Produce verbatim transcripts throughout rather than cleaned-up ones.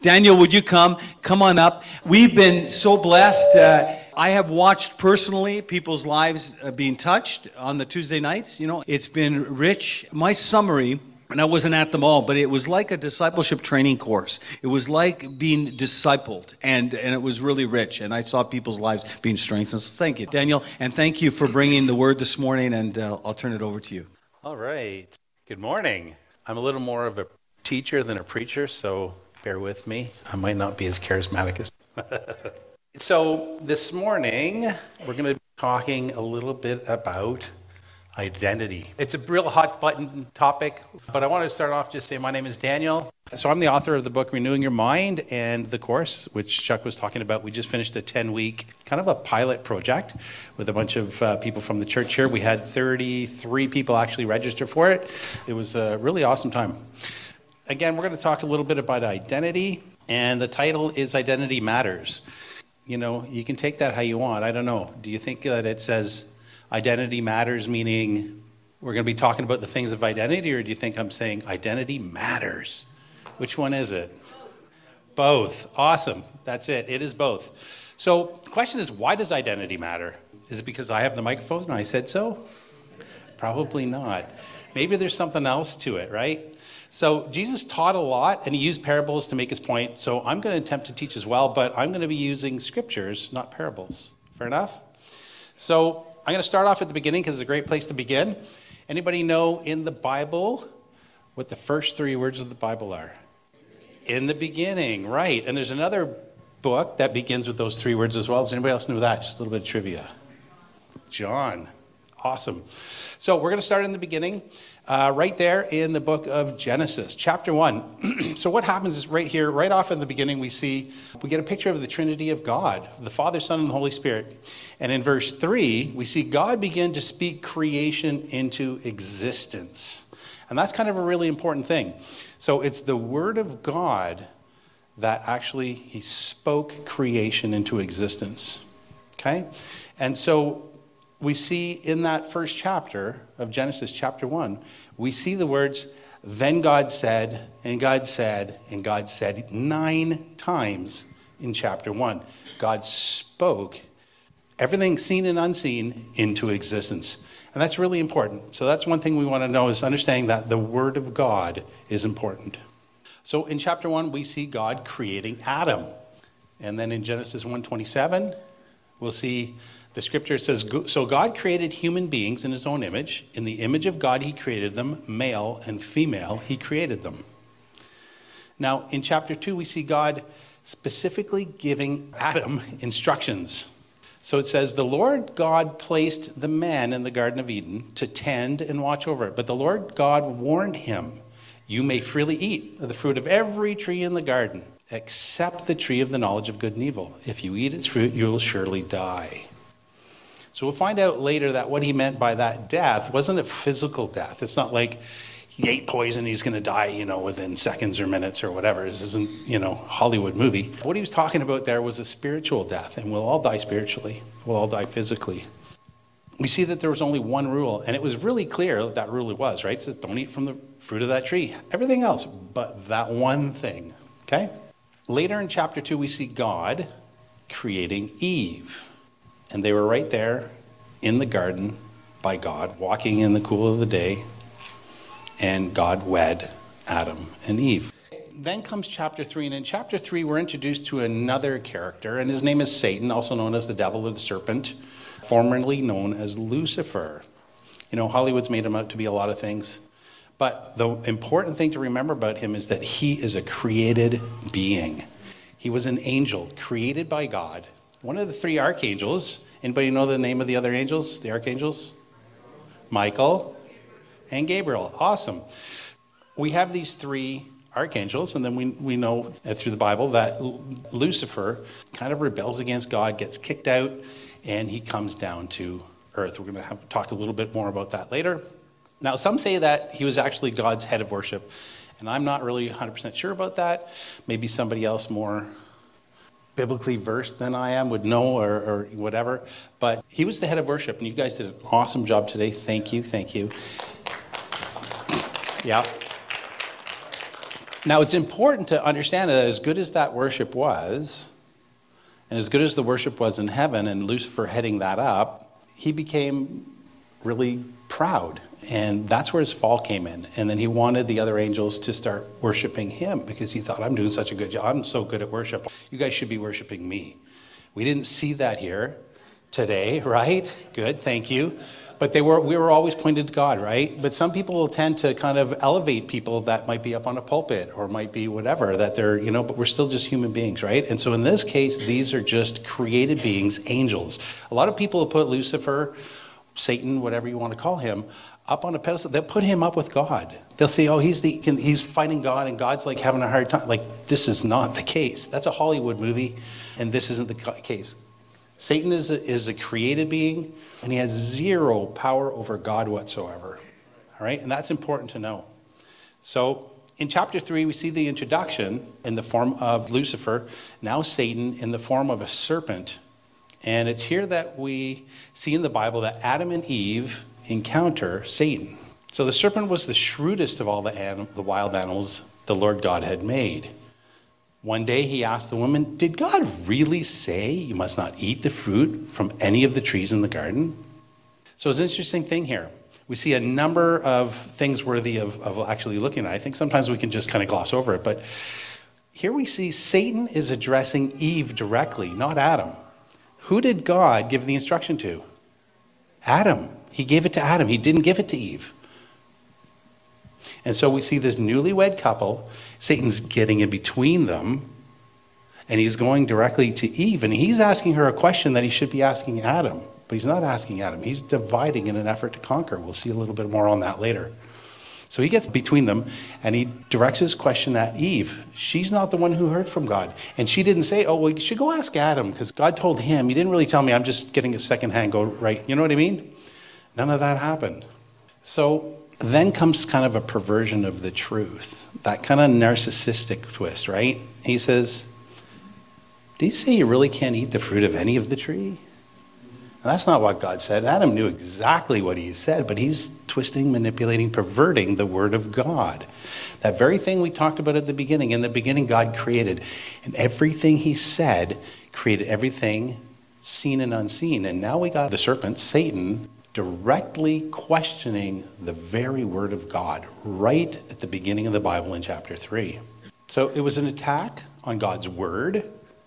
Daniel, would you come? Come on up. We've been so blessed. Uh, I have watched personally people's lives uh, being touched on the Tuesday nights. You know, it's been rich. My summary, and I wasn't at them all, but it was like a discipleship training course. It was like being discipled, and, and it was really rich. And I saw people's lives being strengthened. So thank you, Daniel, and thank you for bringing the word this morning, and uh, I'll turn it over to you. All right. Good morning. I'm a little more of a teacher than a preacher, so bear with me. I might not be as charismatic as... So this morning, we're going to be talking a little bit about identity. It's a real hot button topic, but I want to start off just saying my name is Daniel. So I'm the author of the book Renewing Your Mind and the course, which Chuck was talking about. We just finished a ten-week kind of a pilot project with a bunch of uh, people from the church here. We had thirty-three people actually register for it. It was a really awesome time. Again, we're going to talk a little bit about identity, and the title is Identity Matters. You know, you can take that how you want. I don't know. Do you think that it says identity matters, meaning we're going to be talking about the things of identity, or do you think I'm saying identity matters? Which one is it? Both. Awesome. That's it. It is both. So the question is, why does identity matter? Is it because I have the microphone and I said so? Probably not. Maybe there's something else to it, right? So Jesus taught a lot, and he used parables to make his point. So I'm going to attempt to teach as well, but I'm going to be using scriptures, not parables. Fair enough? So I'm going to start off at the beginning because it's a great place to begin. Anybody know in the Bible what the first three words of the Bible are? In the beginning, right. And there's another book that begins with those three words as well. Does anybody else know that? Just a little bit of trivia. John. Awesome. So we're going to start in the beginning, uh, right there in the book of Genesis, chapter one. So what happens is right here, right off in the beginning, we see, we get a picture of the Trinity of God, the Father, Son, and the Holy Spirit. And in verse three, we see God begin to speak creation into existence. And that's kind of a really important thing. So it's the Word of God that actually, he spoke creation into existence. Okay? And so we see in that first chapter of Genesis, chapter one, we see the words, then God said, and God said, and God said nine times in chapter one. God spoke everything seen and unseen into existence. And that's really important. So that's one thing we want to know, is understanding that the Word of God is important. So in chapter one, we see God creating Adam. And then in Genesis one twenty-seven, we'll see the scripture says, so God created human beings in his own image. In the image of God, he created them, male and female, he created them. Now, in chapter two, we see God specifically giving Adam instructions. So it says, the Lord God placed the man in the Garden of Eden to tend and watch over it. But the Lord God warned him, you may freely eat of the fruit of every tree in the garden, except the tree of the knowledge of good and evil. If you eat its fruit, you will surely die. So we'll find out later that what he meant by that death wasn't a physical death. It's not like he ate poison, he's going to die, you know, within seconds or minutes or whatever. This isn't, you know, a Hollywood movie. What he was talking about there was a spiritual death, and we'll all die spiritually. We'll all die physically. We see that there was only one rule, and it was really clear what that rule was, right? It says, don't eat from the fruit of that tree. Everything else, but that one thing, okay? Later in chapter two, we see God creating Eve. And they were right there in the garden by God, walking in the cool of the day. And God wed Adam and Eve. Then comes chapter three. And in chapter three, we're introduced to another character. And his name is Satan, also known as the devil or the serpent, formerly known as Lucifer. You know, Hollywood's made him out to be a lot of things. But the important thing to remember about him is that he is a created being. He was an angel created by God. One of the three archangels. Anybody know the name of the other angels, the archangels? Michael and Gabriel. Awesome. We have these three archangels, and then we, we know through the Bible that Lucifer kind of rebels against God, gets kicked out, and he comes down to earth. We're going to have to talk a little bit more about that later. Now, some say that he was actually God's head of worship, and I'm not really one hundred percent sure about that. Maybe somebody else more biblically versed than I am would know, or, or whatever. But he was the head of worship, and you guys did an awesome job today. Thank you, thank you. Yeah. Now, it's important to understand that as good as that worship was, and as good as the worship was in heaven, and Lucifer heading that up, he became really proud. And that's where his fall came in. And then he wanted the other angels to start worshiping him because he thought, I'm doing such a good job. I'm so good at worship. You guys should be worshiping me. We didn't see that here today, right? Good, thank you. But they were, we were always pointed to God, right? But some people will tend to kind of elevate people that might be up on a pulpit or might be whatever, that they're, you know, but we're still just human beings, right? And so in this case, these are just created beings, angels. A lot of people will put Lucifer, Satan, whatever you want to call him, up on a pedestal. They'll put him up with God. They'll say, oh, he's the he's fighting God and God's like having a hard time. Like, this is not the case. That's a Hollywood movie, and this isn't the case. Satan is a, is a created being, and he has zero power over God whatsoever. All right? And that's important to know. So in chapter three, we see the introduction in the form of Lucifer, now Satan, in the form of a serpent. And it's here that we see in the Bible that Adam and Eve encounter Satan. So the serpent was the shrewdest of all the, anim- the wild animals the Lord God had made. One day he asked the woman, did God really say you must not eat the fruit from any of the trees in the garden? So it's an interesting thing here. We see a number of things worthy of, of actually looking at. I think sometimes we can just kind of gloss over it. But here we see Satan is addressing Eve directly, not Adam. Who did God give the instruction to? Adam. He gave it to Adam. He didn't give it to Eve. And so we see this newlywed couple. Satan's getting in between them, and he's going directly to Eve, and he's asking her a question that he should be asking Adam, but he's not asking Adam. He's dividing in an effort to conquer. We'll see a little bit more on that later. So he gets between them, and he directs his question at Eve. She's not the one who heard from God. And she didn't say, oh, well, you should go ask Adam, because God told him. He didn't really tell me. I'm just getting a secondhand go right. You know what I mean? None of that happened. So then comes kind of a perversion of the truth, that kind of narcissistic twist, right? He says, did he say you really can't eat the fruit of any of the tree? Now, that's not what God said. Adam knew exactly what he said, but he's twisting, manipulating, perverting the word of God. That very thing we talked about at the beginning. In the beginning, God created, and everything he said created everything seen and unseen. And now we got the serpent, Satan, directly questioning the very word of God right at the beginning of the Bible in chapter three. So it was an attack on God's word.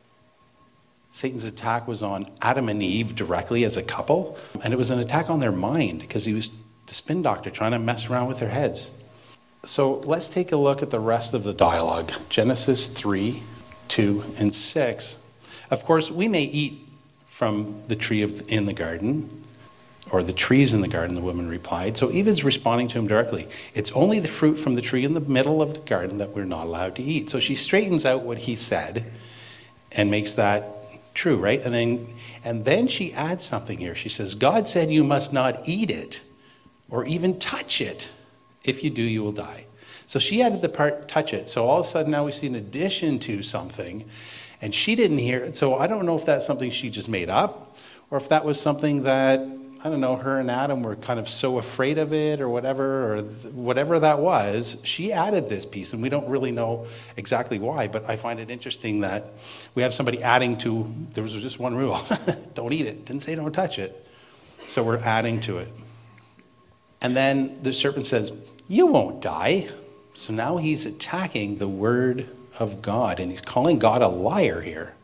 Satan's attack was on Adam and Eve directly as a couple, and it was an attack on their mind because he was the spin doctor trying to mess around with their heads. So let's take a look at the rest of the dialogue. Genesis three, two, and six. Of course, we may eat from the tree of, in the garden, or the trees in the garden, the woman replied. So Eve is responding to him directly. It's only the fruit from the tree in the middle of the garden that we're not allowed to eat. So she straightens out what he said and makes that true, right? And then, and then she adds something here. She says, God said you must not eat it or even touch it. If you do, you will die. So she added the part, touch it. So all of a sudden now we see an addition to something, and she didn't hear it. So I don't know if that's something she just made up, or if that was something that, I don't know, her and Adam were kind of so afraid of it or whatever, or th- whatever that was. She added this piece, and we don't really know exactly why, but I find it interesting that we have somebody adding to, there was just one rule, don't eat it. Didn't say don't touch it. So we're adding to it. And then the serpent says, you won't die. So now he's attacking the word of God, and he's calling God a liar here.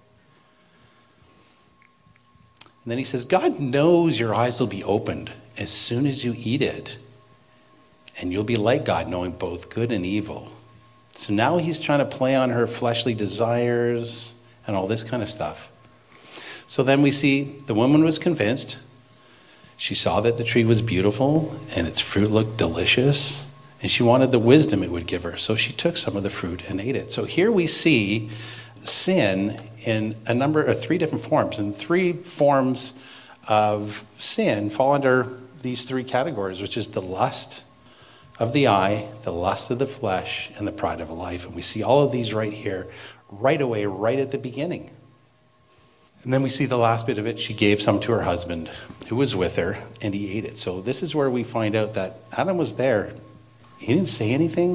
And then he says, God knows your eyes will be opened as soon as you eat it. And you'll be like God, knowing both good and evil. So now he's trying to play on her fleshly desires and all this kind of stuff. So then we see the woman was convinced. She saw that the tree was beautiful and its fruit looked delicious. And she wanted the wisdom it would give her. So she took some of the fruit and ate it. So here we see sin in a number of three different forms. And three forms of sin fall under these three categories, which is the lust of the eye, the lust of the flesh, and the pride of life. And we see all of these right here, right away, right at the beginning. And then we see the last bit of it. She gave some to her husband who was with her, and he ate it. So this is where we find out that Adam was there. He didn't say anything. He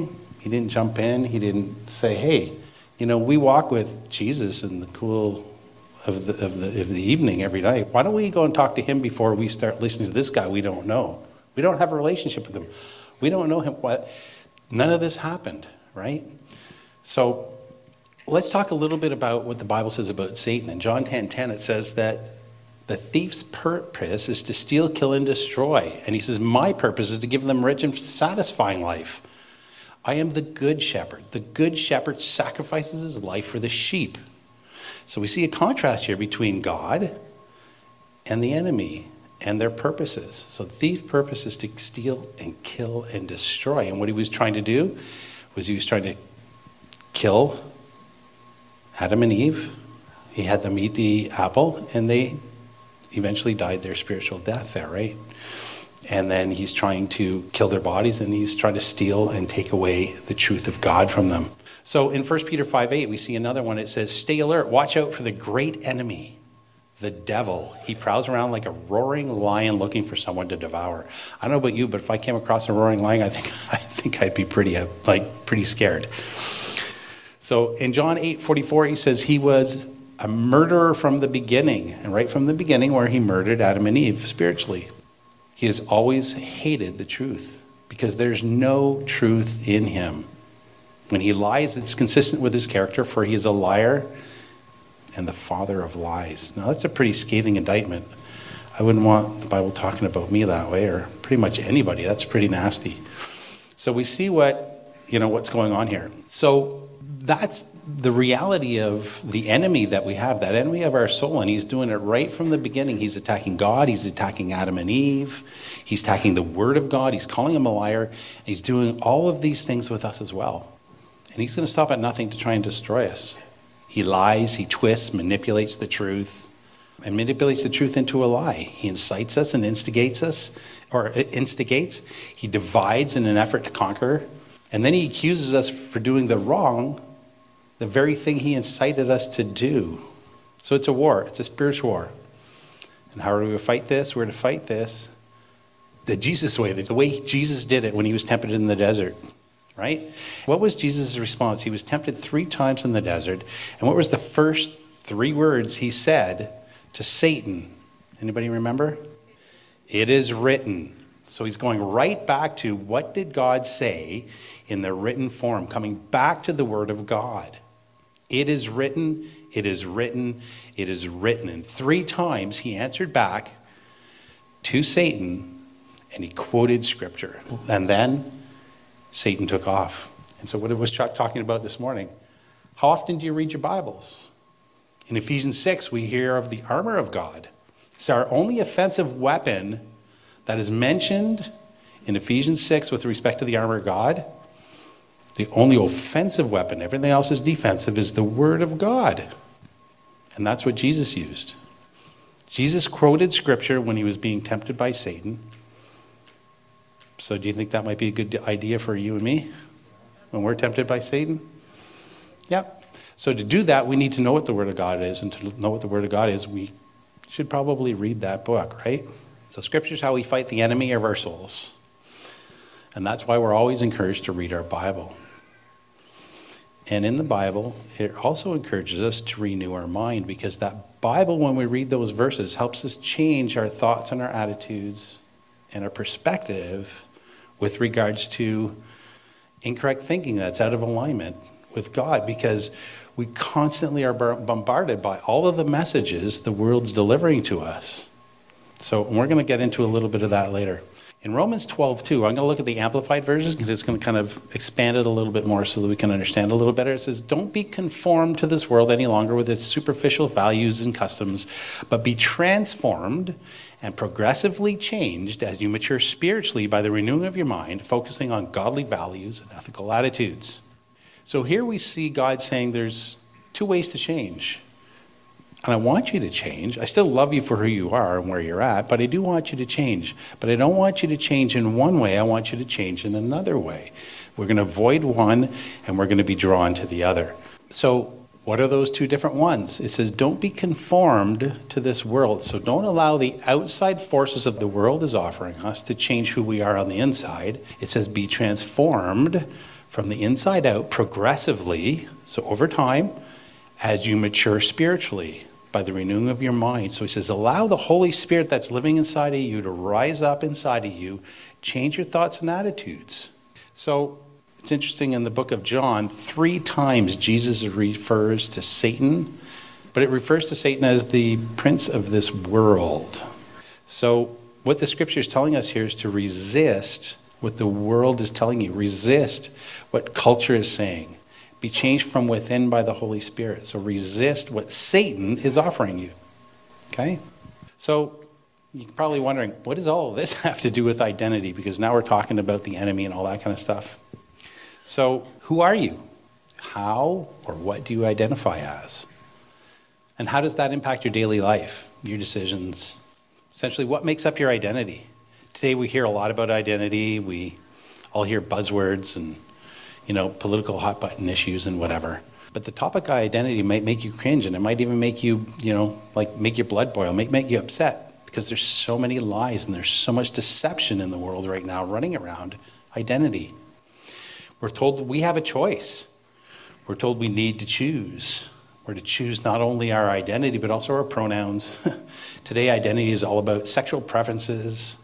He didn't jump in. He didn't say, hey, you know, we walk with Jesus in the cool of the, of the, of the evening every night. Why don't we go and talk to him before we start listening to this guy we don't know? We don't have a relationship with him. We don't know him. What? None of this happened, right? So let's talk a little bit about what the Bible says about Satan. In John ten ten, it says that the thief's purpose is to steal, kill, and destroy. And he says, my purpose is to give them rich and satisfying life. I am the good shepherd. The good shepherd sacrifices his life for the sheep. So we see a contrast here between God and the enemy and their purposes. So the thief's purpose is to steal and kill and destroy. And what he was trying to do was he was trying to kill Adam and Eve. He had them eat the apple, and they eventually died their spiritual death there, right? And then he's trying to kill their bodies, and he's trying to steal and take away the truth of God from them. So in First Peter five eight, we see another one. It says, stay alert, watch out for the great enemy, the devil. He prowls around like a roaring lion looking for someone to devour. I don't know about you, but if I came across a roaring lion, I think I think I'd be pretty uh, like pretty scared. So in John eight forty-four, he says he was a murderer from the beginning, and right from the beginning where he murdered Adam and Eve spiritually. He has always hated the truth because there's no truth in him. When he lies, it's consistent with his character, for he is a liar and the father of lies. Now that's a pretty scathing indictment. I wouldn't want the Bible talking about me that way, or pretty much anybody. That's pretty nasty. So we see what, you know, what's going on here. So that's the reality of the enemy that we have, that enemy of our soul, and he's doing it right from the beginning. He's attacking God. He's attacking Adam and Eve. He's attacking the word of God. He's calling him a liar. He's doing all of these things with us as well. And he's going to stop at nothing to try and destroy us. He lies, he twists, manipulates the truth, and manipulates the truth into a lie. He incites us and instigates us, or instigates. He divides in an effort to conquer. And then he accuses us for doing the wrong, the very thing he incited us to do. So it's a war. It's a spiritual war. And how are we going to fight this? We're going to fight this the Jesus way, the way Jesus did it when he was tempted in the desert. Right? What was Jesus' response? He was tempted three times in the desert. And what was the first three words he said to Satan? Anybody remember? It is written. So he's going right back to what did God say in the written form, coming back to the word of God. It is written, it is written, it is written. And three times he answered back to Satan, and he quoted scripture. And then Satan took off. And so what was Chuck talking about this morning? How often do you read your Bibles? In Ephesians six, we hear of the armor of God. It's our only offensive weapon that is mentioned in Ephesians six with respect to the armor of God. The only offensive weapon, everything else is defensive, is the word of God. And that's what Jesus used. Jesus quoted scripture when he was being tempted by Satan. So do you think that might be a good idea for you and me when we're tempted by Satan? Yep. So to do that, we need to know what the Word of God is. And to know what the Word of God is, we should probably read that book, right? So Scripture is how we fight the enemy of our souls. And that's why we're always encouraged to read our Bible. And in the Bible, it also encourages us to renew our mind, because that Bible, when we read those verses, helps us change our thoughts and our attitudes and our perspective with regards to incorrect thinking that's out of alignment with God, because we constantly are bombarded by all of the messages the world's delivering to us. So we're going to get into a little bit of that later. In Romans twelve two, I'm going to look at the Amplified version because it's going to kind of expand it a little bit more so that we can understand a little better. It says, don't be conformed to this world any longer with its superficial values and customs, but be transformed and progressively changed as you mature spiritually by the renewing of your mind, focusing on godly values and ethical attitudes. So here we see God saying there's two ways to change. And I want you to change. I still love you for who you are and where you're at, but I do want you to change. But I don't want you to change in one way. I want you to change in another way. We're going to avoid one, and we're going to be drawn to the other. So what are those two different ones? It says, don't be conformed to this world. So don't allow the outside forces of the world is offering us to change who we are on the inside. It says, be transformed from the inside out progressively, so over time, as you mature spiritually by the renewing of your mind. So he says, allow the Holy Spirit that's living inside of you to rise up inside of you, change your thoughts and attitudes. So it's interesting, in the book of John, three times Jesus refers to Satan, but it refers to Satan as the prince of this world. So what the scripture is telling us here is to resist what the world is telling you. Resist what culture is saying. Be changed from within by the Holy Spirit. So resist what Satan is offering you. Okay? So you're probably wondering, what does all of this have to do with identity? Because now we're talking about the enemy and all that kind of stuff. So who are you? How or what do you identify as? And how does that impact your daily life, your decisions? Essentially, what makes up your identity? Today we hear a lot about identity. We all hear buzzwords and, you know, political hot button issues and whatever. But the topic of identity might make you cringe, and it might even make you, you know, like make your blood boil, make, make you upset, because there's so many lies and there's so much deception in the world right now running around identity. We're told we have a choice. We're told we need to choose. We're to choose not only our identity, but also our pronouns. Today, identity is all about sexual preferences.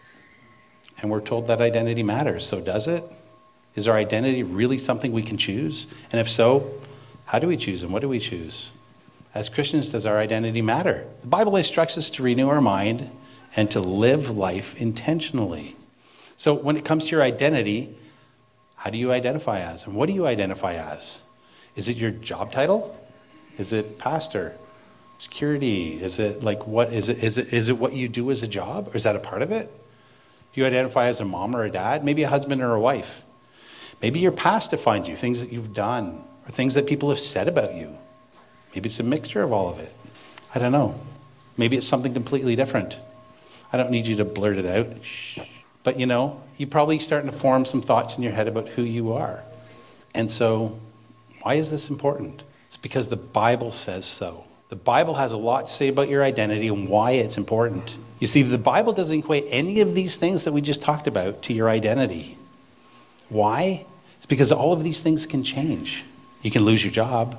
And we're told that identity matters. So does it? Is our identity really something we can choose? And if so, how do we choose and what do we choose? As Christians, does our identity matter? The Bible instructs us to renew our mind and to live life intentionally. So when it comes to your identity, how do you identify as? And what do you identify as? Is it your job title? Is it pastor? Security? Is it like what is it? Is it is it what you do as a job? Or is that a part of it? Do you identify as a mom or a dad? Maybe a husband or a wife. Maybe your past defines you, things that you've done, or things that people have said about you. Maybe it's a mixture of all of it. I don't know. Maybe it's something completely different. I don't need you to blurt it out. Shh. But you know, you're probably starting to form some thoughts in your head about who you are. And so, why is this important? It's because the Bible says so. The Bible has a lot to say about your identity and why it's important. You see, the Bible doesn't equate any of these things that we just talked about to your identity. Why? It's because all of these things can change. You can lose your job.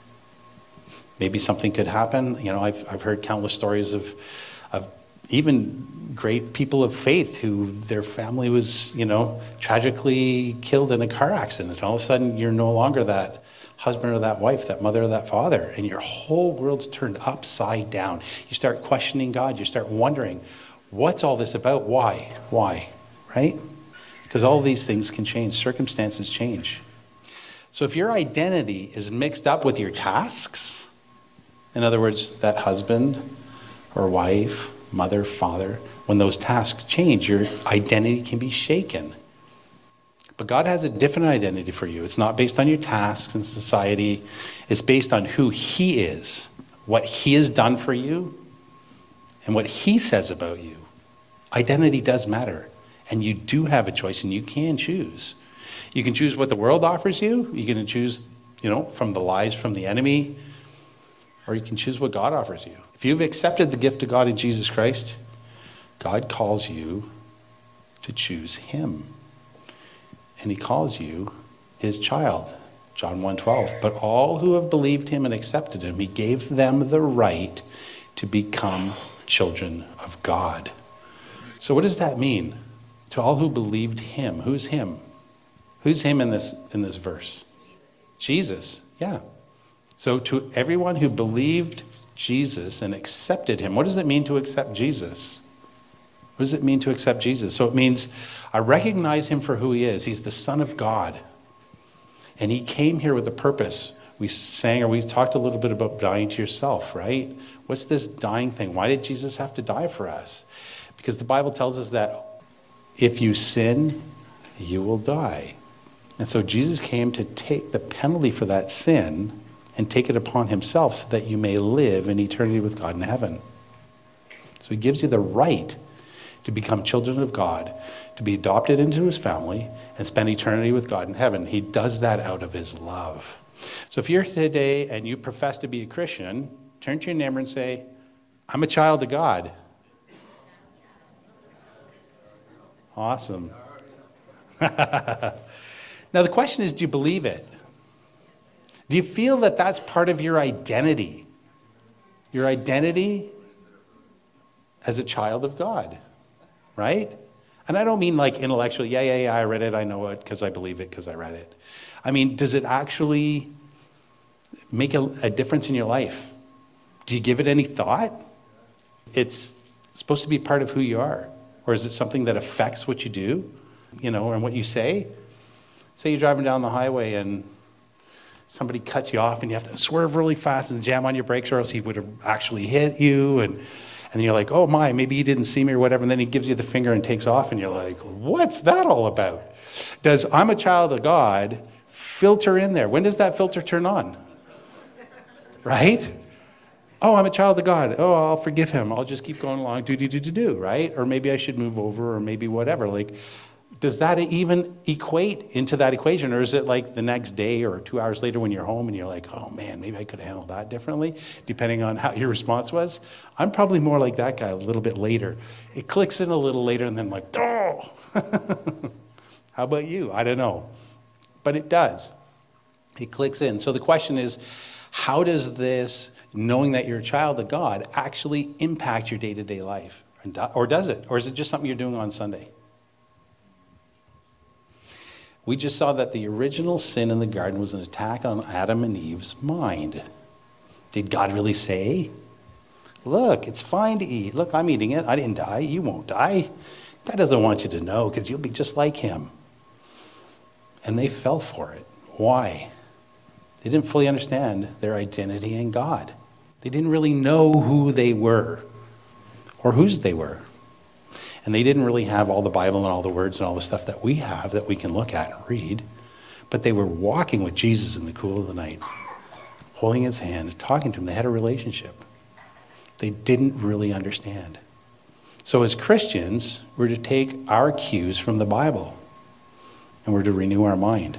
Maybe something could happen. You know, I've I've heard countless stories of of even great people of faith who their family was, you know, tragically killed in a car accident. All of a sudden, you're no longer that husband or that wife, that mother or that father, and your whole world's turned upside down. You start questioning God. You start wondering, what's all this about? Why? Why? Right? Because all of these things can change. Circumstances change. So if your identity is mixed up with your tasks, in other words, that husband or wife, mother, father, when those tasks change, your identity can be shaken. But God has a different identity for you. It's not based on your tasks in society. It's based on who He is, what He has done for you, and what He says about you. Identity does matter. And you do have a choice, and you can choose. You can choose what the world offers you. You can choose, you know, from the lies from the enemy, or you can choose what God offers you. If you've accepted the gift of God in Jesus Christ, God calls you to choose Him. And He calls you His child. John one twelve. But all who have believed Him and accepted Him, He gave them the right to become children of God. So what does that mean? To all who believed Him. Who's Him? Who's Him in this in this verse? Jesus. Yeah. So to everyone who believed Jesus and accepted Him, what does it mean to accept Jesus? What does it mean to accept Jesus? So it means I recognize Him for who He is. He's the Son of God. And He came here with a purpose. We sang, or we talked a little bit about dying to yourself, right? What's this dying thing? Why did Jesus have to die for us? Because the Bible tells us that if you sin, you will die. And so Jesus came to take the penalty for that sin and take it upon Himself so that you may live in eternity with God in heaven. So He gives you the right to become children of God, to be adopted into His family, and spend eternity with God in heaven. He does that out of His love. So if you're here today and you profess to be a Christian, turn to your neighbor and say, I'm a child of God. Awesome. Now, the question is, do you believe it? Do you feel that that's part of your identity? Your identity as a child of God, right? And I don't mean like intellectually, yeah, yeah, yeah, I read it, I know it because I believe it because I read it. I mean, does it actually make a, a difference in your life? Do you give it any thought? It's supposed to be part of who you are. Or is it something that affects what you do, you know, and what you say? Say you're driving down the highway and somebody cuts you off and you have to swerve really fast and jam on your brakes or else he would have actually hit you. And, and you're like, oh my, maybe he didn't see me or whatever. And then he gives you the finger and takes off and you're like, what's that all about? Does I'm a child of God filter in there? When does that filter turn on? Right? Oh, I'm a child of God. Oh, I'll forgive him. I'll just keep going along, do, do, do, do, do, right? Or maybe I should move over or maybe whatever. Like, does that even equate into that equation? Or is it like the next day or two hours later when you're home and you're like, oh man, maybe I could have handled that differently, depending on how your response was? I'm probably more like that guy a little bit later. It clicks in a little later and then I'm like, oh. How about you? I don't know. But it does. It clicks in. So the question is, how does this, knowing that you're a child of God, actually impact your day-to-day life? Or does it? Or is it just something you're doing on Sunday? We just saw that the original sin in the garden was an attack on Adam and Eve's mind. Did God really say, look, it's fine to eat. Look, I'm eating it. I didn't die. You won't die. God doesn't want you to know because you'll be just like him. And they fell for it. Why? They didn't fully understand their identity in God. They didn't really know who they were or whose they were. And they didn't really have all the Bible and all the words and all the stuff that we have that we can look at and read. But they were walking with Jesus in the cool of the night, holding his hand, talking to him. They had a relationship. They didn't really understand. So as Christians, we're to take our cues from the Bible and we're to renew our mind.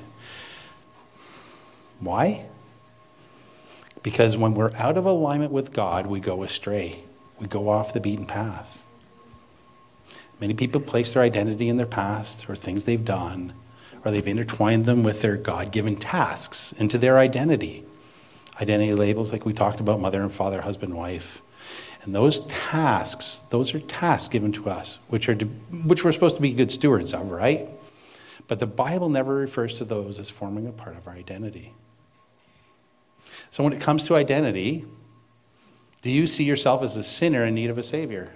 Why? Because when we're out of alignment with God, we go astray. We go off the beaten path. Many people place their identity in their past or things they've done, or they've intertwined them with their God-given tasks into their identity. Identity labels like we talked about, mother and father, husband, wife. And those tasks, those are tasks given to us, which are to, which we're supposed to be good stewards of, right? But the Bible never refers to those as forming a part of our identity. So when it comes to identity, do you see yourself as a sinner in need of a Savior?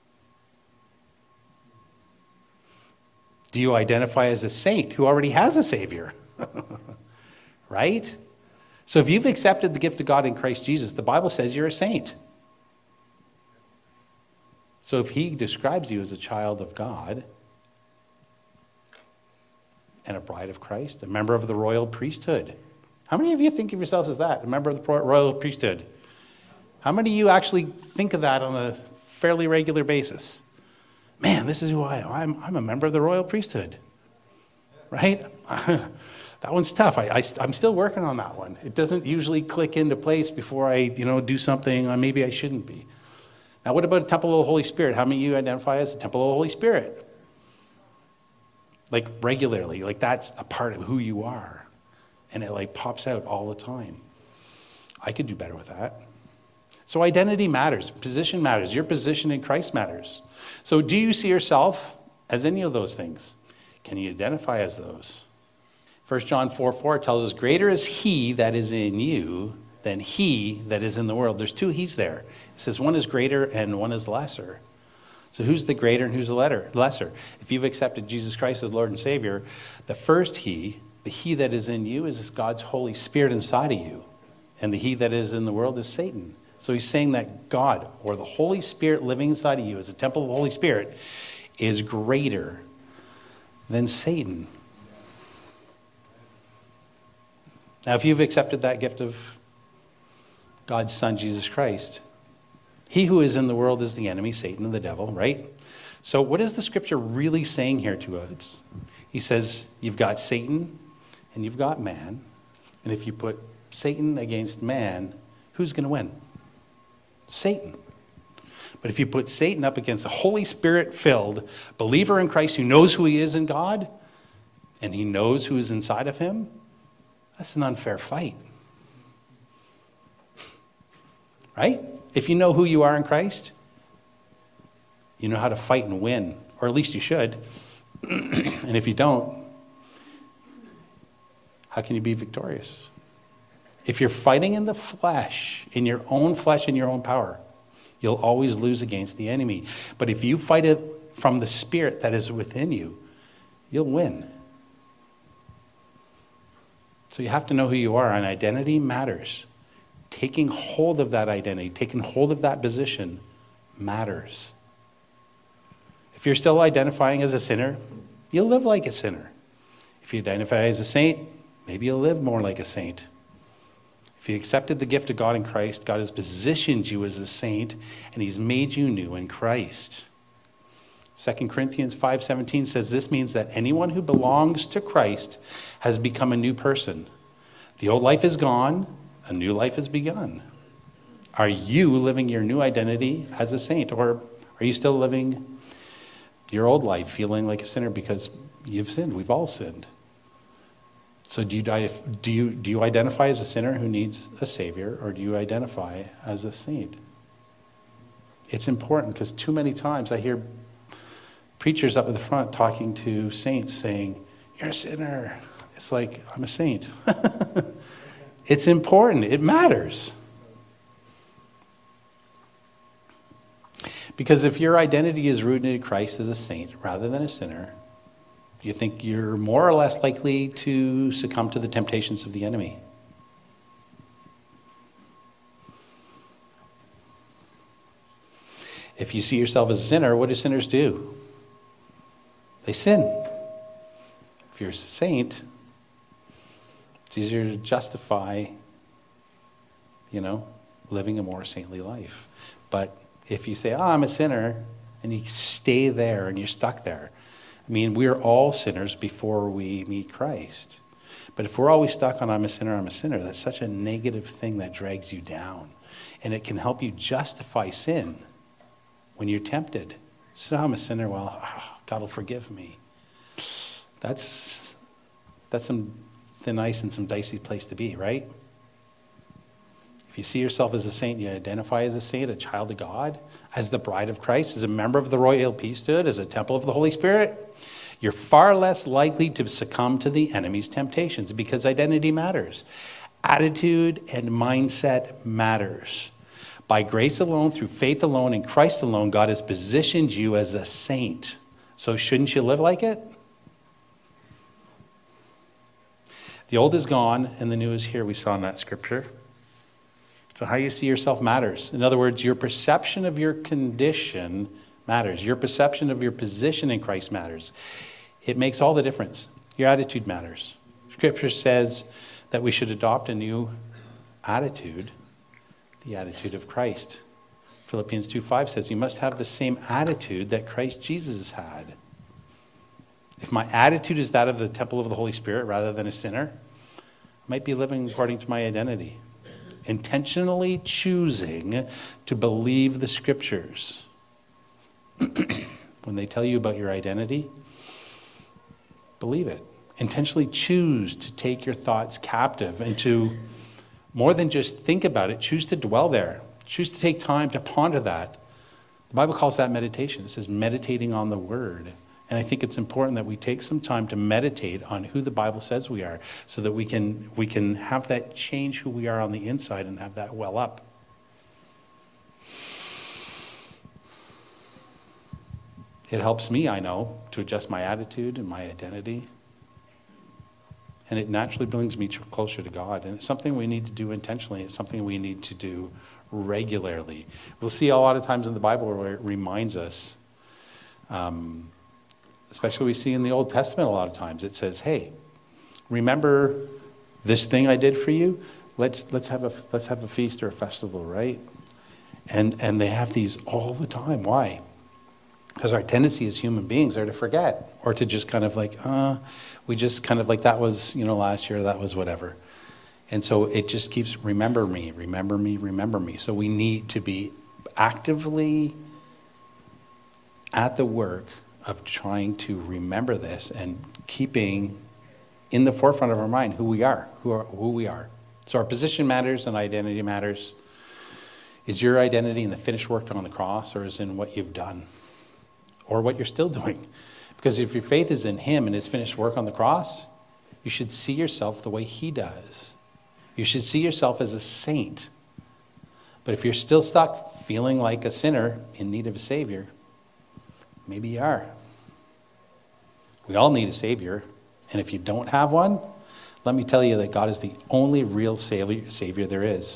Do you identify as a saint who already has a Savior? Right? So if you've accepted the gift of God in Christ Jesus, the Bible says you're a saint. So if he describes you as a child of God and a bride of Christ, a member of the royal priesthood, how many of you think of yourselves as that, a member of the royal priesthood? How many of you actually think of that on a fairly regular basis? Man, this is who I am. I'm, I'm a member of the royal priesthood, right? That one's tough. I, I, I'm still working on that one. It doesn't usually click into place before I, you know, do something uh, maybe I shouldn't be. Now, what about a temple of the Holy Spirit? How many of you identify as a temple of the Holy Spirit? Like regularly, like that's a part of who you are. And it like pops out all the time. I could do better with that. So identity matters. Position matters. Your position in Christ matters. So do you see yourself as any of those things? Can you identify as those? First John four four tells us, greater is he that is in you than he that is in the world. There's two he's there. It says one is greater and one is lesser. So who's the greater and who's the lesser? If you've accepted Jesus Christ as Lord and Savior, the first he, the he that is in you, is God's Holy Spirit inside of you. And the he that is in the world is Satan. So he's saying that God, or the Holy Spirit living inside of you as a temple of the Holy Spirit, is greater than Satan. Now, if you've accepted that gift of God's Son, Jesus Christ, he who is in the world is the enemy, Satan and the devil, right? So what is the scripture really saying here to us? He says, you've got Satan and you've got man. And if you put Satan against man, who's going to win? Satan. But if you put Satan up against a Holy Spirit-filled believer in Christ who knows who he is in God, and he knows who is inside of him, that's an unfair fight. Right? If you know who you are in Christ, you know how to fight and win, or at least you should. And if you don't, how can you be victorious? If you're fighting in the flesh, in your own flesh, in your own power, you'll always lose against the enemy. But if you fight it from the Spirit that is within you, you'll win. So you have to know who you are, and identity matters. Taking hold of that identity, taking hold of that position matters. If you're still identifying as a sinner, you'll live like a sinner. If you identify as a saint, maybe you'll live more like a saint. If you accepted the gift of God in Christ, God has positioned you as a saint, and he's made you new in Christ. Second Corinthians five seventeen says this means that anyone who belongs to Christ has become a new person. The old life is gone, a new life has begun. Are you living your new identity as a saint, or are you still living your old life feeling like a sinner because you've sinned? We've all sinned. So do you, do you, do you identify as a sinner who needs a savior, or do you identify as a saint? It's important, because too many times I hear preachers up at the front talking to saints saying, "You're a sinner." It's like, I'm a saint. It's important. It matters. Because if your identity is rooted in Christ as a saint rather than a sinner, you think you're more or less likely to succumb to the temptations of the enemy. If you see yourself as a sinner, what do sinners do? They sin. If you're a saint, it's easier to justify, you know, living a more saintly life. But if you say, "Oh, I'm a sinner," and you stay there and you're stuck there, I mean, we're all sinners before we meet Christ. But if we're always stuck on "I'm a sinner, I'm a sinner," that's such a negative thing that drags you down. And it can help you justify sin when you're tempted. So I'm a sinner, well, oh, God will forgive me. That's, that's some thin ice and some dicey place to be, right? If you see yourself as a saint, you identify as a saint, a child of God, as the bride of Christ, as a member of the royal priesthood, as a temple of the Holy Spirit, you're far less likely to succumb to the enemy's temptations, because identity matters. Attitude and mindset matters. By grace alone, through faith alone, in Christ alone, God has positioned you as a saint. So shouldn't you live like it? The old is gone and the new is here, we saw in that scripture. So how you see yourself matters. In other words, your perception of your condition matters. Your perception of your position in Christ matters. It makes all the difference. Your attitude matters. Scripture says that we should adopt a new attitude, the attitude of Christ. Philippians two five says you must have the same attitude that Christ Jesus had. If my attitude is that of the temple of the Holy Spirit rather than a sinner, I might be living according to my identity. Intentionally choosing to believe the scriptures. When they tell you about your identity, believe it. Intentionally choose to take your thoughts captive and to, more than just think about it, choose to dwell there. Choose to take time to ponder that. The Bible calls that meditation. It says meditating on the word. And I think it's important that we take some time to meditate on who the Bible says we are, so that we can we can have that change who we are on the inside and have that well up. It helps me, I know, to adjust my attitude and my identity. And it naturally brings me closer to God. And it's something we need to do intentionally. It's something we need to do regularly. We'll see a lot of times in the Bible where it reminds us, um, especially we see in the Old Testament a lot of times, it says, "Hey, remember this thing I did for you? Let's let's have a let's have a feast or a festival," right? And and they have these all the time. Why? Because our tendency as human beings are to forget, or to just kind of like, uh, we just kind of like, that was, you know, last year, that was whatever. And so it just keeps, remember me, remember me, remember me. So we need to be actively at the work of trying to remember this and keeping in the forefront of our mind who we are, who are, who we are. So our position matters and identity matters. Is your identity in the finished work on the cross, or is in what you've done or what you're still doing? Because if your faith is in him and his finished work on the cross, you should see yourself the way he does. You should see yourself as a saint. But if you're still stuck feeling like a sinner in need of a savior, maybe you are. We all need a savior. And if you don't have one, let me tell you that God is the only real savior, savior there is.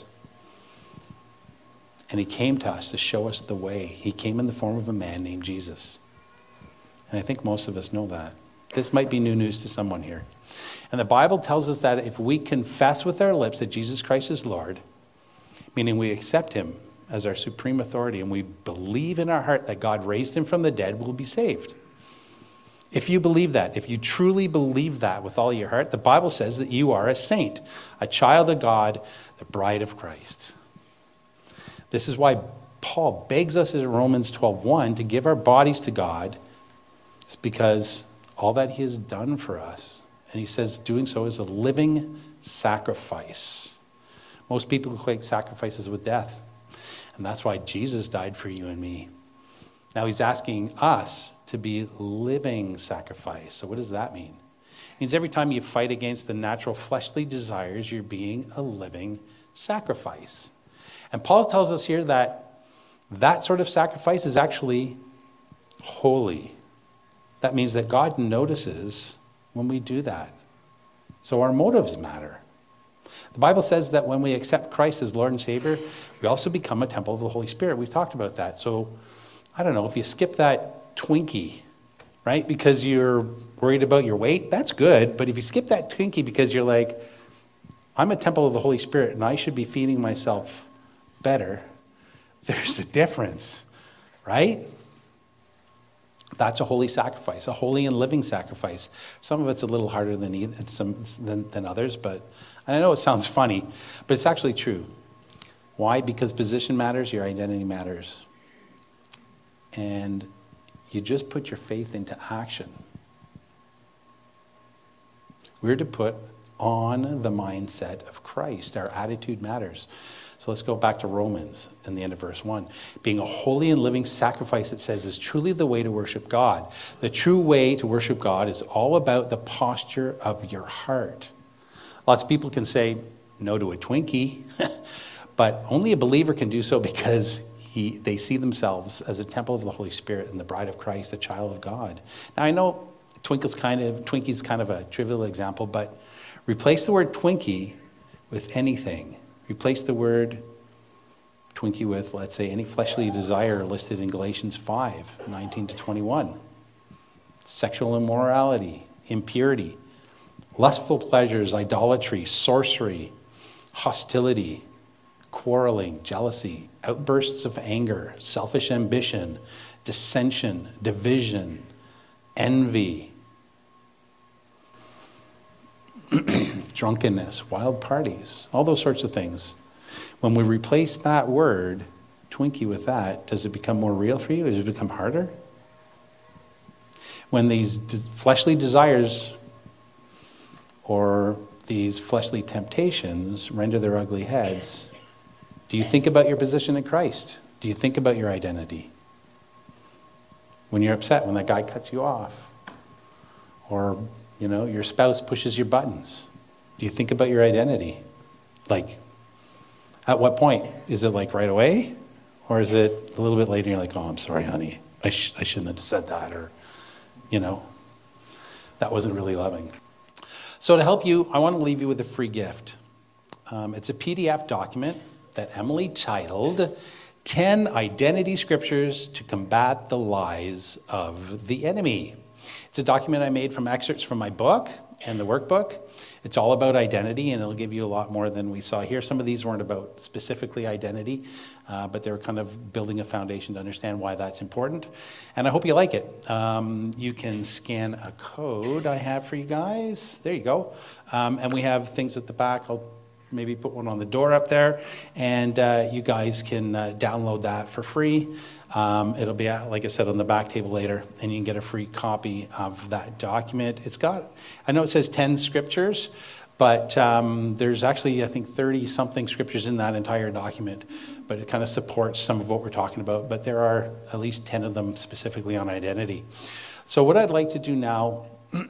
And he came to us to show us the way. He came in the form of a man named Jesus. And I think most of us know that. This might be new news to someone here. And the Bible tells us that if we confess with our lips that Jesus Christ is Lord, meaning we accept him as our supreme authority, and we believe in our heart that God raised him from the dead, we'll be saved. If you believe that, if you truly believe that with all your heart, the Bible says that you are a saint, a child of God, the bride of Christ. This is why Paul begs us in Romans twelve one to give our bodies to God. It's because all that he has done for us. And he says doing so is a living sacrifice. Most people equate sacrifices with death. And that's why Jesus died for you and me. Now he's asking us to be living sacrifice. So what does that mean? It means every time you fight against the natural fleshly desires, you're being a living sacrifice. And Paul tells us here that that sort of sacrifice is actually holy. That means that God notices when we do that. So our motives matter. The Bible says that when we accept Christ as Lord and Savior, we also become a temple of the Holy Spirit. We've talked about that. So, I don't know, if you skip that Twinkie, right, because you're worried about your weight, that's good. But if you skip that Twinkie because you're like, I'm a temple of the Holy Spirit and I should be feeding myself better, there's a difference, right? That's a holy sacrifice, a holy and living sacrifice. Some of it's a little harder than either, some, than, than others, but and I know it sounds funny, but it's actually true. Why? Because position matters, your identity matters. And you just put your faith into action. We're to put on the mindset of Christ. Our attitude matters. So let's go back to Romans in the end of verse one. Being a holy and living sacrifice, it says, is truly the way to worship God. The true way to worship God is all about the posture of your heart. Lots of people can say no to a Twinkie, but only a believer can do so because he, they see themselves as a temple of the Holy Spirit and the bride of Christ, the child of God. Now I know Twinkle's kind of, Twinkie's kind of a trivial example, but replace the word Twinkie with anything. Replace the word Twinkie with, let's say, any fleshly desire listed in Galatians five, nineteen to twenty-one. Sexual immorality, impurity, lustful pleasures, idolatry, sorcery, hostility, quarreling, jealousy, outbursts of anger, selfish ambition, dissension, division, envy, drunkenness, wild parties, all those sorts of things. When we replace that word, Twinkie, with that, does it become more real for you? Does it become harder? When these de- fleshly desires or these fleshly temptations render their ugly heads, do you think about your position in Christ? Do you think about your identity? When you're upset, when that guy cuts you off, or, you know, your spouse pushes your buttons, do you think about your identity? Like, at what point? Is it like right away? Or is it a little bit later and you're like, oh, I'm sorry, honey. I, sh- I shouldn't have said that. Or, you know, that wasn't really loving. So to help you, I want to leave you with a free gift. Um, it's a P D F document that Emily titled ten Identity Scriptures to Combat the Lies of the Enemy. It's a document I made from excerpts from my book and the workbook. It's all about identity, and it'll give you a lot more than we saw here. Some of these weren't about specifically identity, uh, but they were kind of building a foundation to understand why that's important. And I hope you like it. Um, you can scan a code I have for you guys. There you go. Um, and we have things at the back. I'll maybe put one on the door up there, and uh, you guys can uh, download that for free. Um, it'll be, at, like I said, on the back table later, and you can get a free copy of that document. It's got, I know it says ten scriptures, but um, there's actually, I think, thirty-something scriptures in that entire document, but it kind of supports some of what we're talking about, but there are at least ten of them specifically on identity. So what I'd like to do now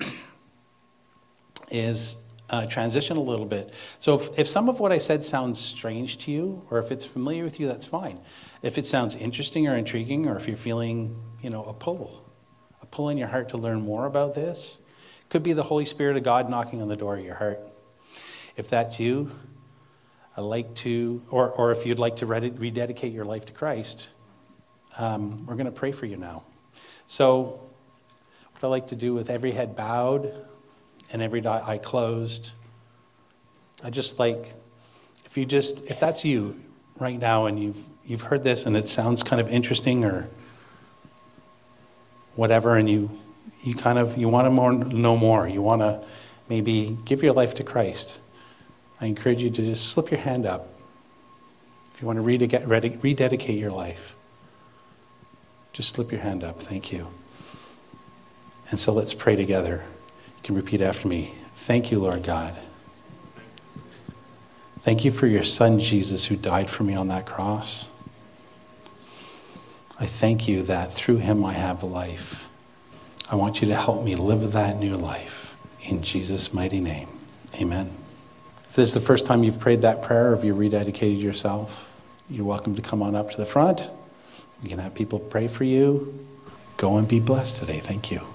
is uh, transition a little bit. So if, if some of what I said sounds strange to you, or if it's familiar with you, that's fine. If it sounds interesting or intriguing, or if you're feeling, you know, a pull, a pull in your heart to learn more about this, could be the Holy Spirit of God knocking on the door of your heart. If that's you, I'd like to, or, or if you'd like to rededicate your life to Christ, um, we're going to pray for you now. So what I like to do with every head bowed and every eye closed, I just like, if you just, if that's you right now and you've, you've heard this and it sounds kind of interesting or whatever, and you, you kind of, you want to more, know more, you want to maybe give your life to Christ, I encourage you to just slip your hand up if you want to rededicate your life. Just slip your hand up. Thank you. And so let's pray together. You can repeat after me. Thank you, Lord God. Thank you for your Son, Jesus, who died for me on that cross. I thank you that through him I have life. I want you to help me live that new life. In Jesus' mighty name, amen. If this is the first time you've prayed that prayer, or if you rededicated yourself, you're welcome to come on up to the front. We can have people pray for you. Go and be blessed today. Thank you.